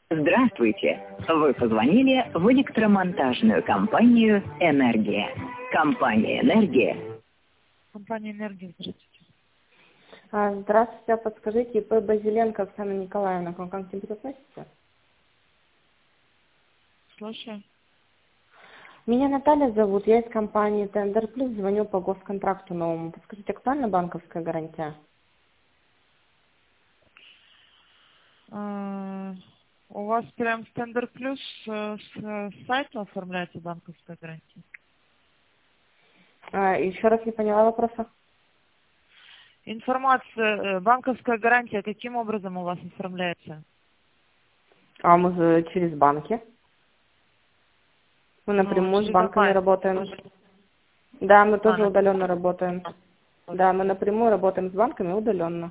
Здравствуйте! Вы позвонили в электромонтажную компанию «Энергия». Компания «Энергия». Компания «Энергия», здравствуйте. Здравствуйте, а подскажите, ИП Базиленко Оксана Николаевна, к вам как к себе относится? Слушаю. Меня Наталья зовут, я из компании Тендер Плюс, звоню по госконтракту новому. Подскажите, актуальна банковская гарантия? У вас прям с Тендер Плюс с сайта оформляется банковская гарантия? Еще раз не поняла вопроса. Информация, банковская гарантия каким образом у вас оформляется? Мы же через банки. Мы напрямую с банками работаем. Да, мы тоже удаленно работаем. Да, мы напрямую работаем с банками удаленно.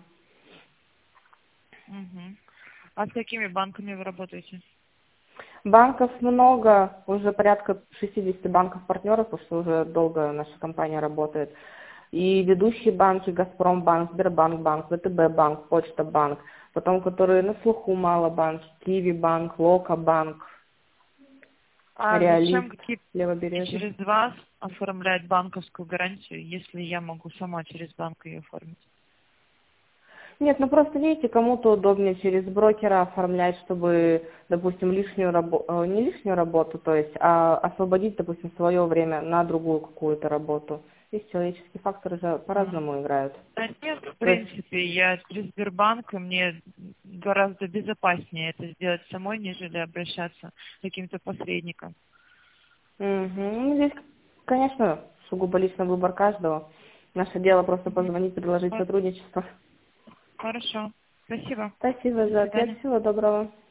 Угу. А с какими банками вы работаете? Банков много, уже порядка 60 банков-партнеров, потому что уже долго наша компания работает. И ведущие банки, Газпромбанк, Сбербанк, ВТБ банк, Почта банк, потом которые на слуху мало банк, Киви банк, Лока банк, Зачем Реалист, какие Левобережный. через вас оформлять банковскую гарантию, если я могу сама через банк ее оформить? Нет, ну просто видите, кому-то удобнее через брокера оформлять, чтобы, допустим, не лишнюю работу, то есть, а освободить, допустим, свое время на другую какую-то работу. Здесь человеческие факторы же по-разному играют. Да нет, в принципе, я через Сбербанк, и мне гораздо безопаснее это сделать самой, нежели обращаться к каким-то посредникам. Ну, здесь, конечно, сугубо личный выбор каждого. Наше дело просто позвонить, предложить сотрудничество. Хорошо. Спасибо. Спасибо До за ответ. свидания. Всего доброго.